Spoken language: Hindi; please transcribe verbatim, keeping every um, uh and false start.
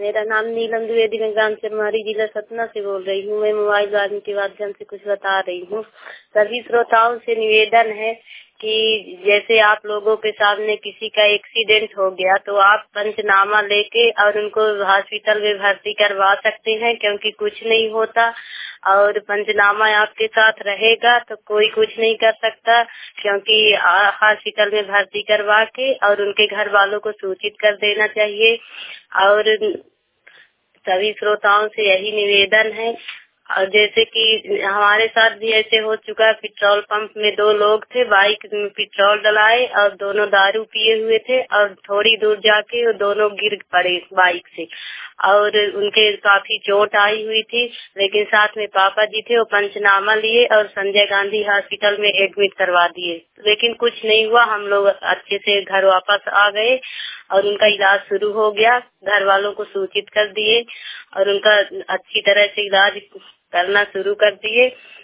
मेरा नाम नीलम द्विवेदी, मैं ग्राम चरमारी, जिला सतना से बोल रही हूँ। मैं मोबाइल वाणी के माध्यम से कुछ बता रही हूँ। सभी श्रोताओं से निवेदन है कि जैसे आप लोगों के सामने किसी का एक्सीडेंट हो गया तो आप पंचनामा लेके और उनको हॉस्पिटल में भर्ती करवा सकते हैं, क्योंकि कुछ नहीं होता और पंचनामा आपके साथ रहेगा तो कोई कुछ नहीं कर सकता, क्योंकि हॉस्पिटल में भर्ती करवा के और उनके घर वालों को सूचित कर देना चाहिए। और सभी श्रोताओं से यही निवेदन है। और जैसे कि हमारे साथ भी ऐसे हो चुका है, पेट्रोल पंप में दो लोग थे, बाइक में पेट्रोल डलाए और दोनों दारू पिए हुए थे और थोड़ी दूर जाके वो दोनों गिर पड़े बाइक से और उनके काफी चोट आई हुई थी। लेकिन साथ में पापा जी थे, वो पंचनामा लिए और संजय गांधी हॉस्पिटल में एडमिट करवा दिए, लेकिन कुछ नहीं हुआ। हम लोग अच्छे से घर वापस आ गए और उनका इलाज शुरू हो गया। घर वालों को सूचित कर दिए और उनका अच्छी तरह से इलाज करना शुरू कर दिए।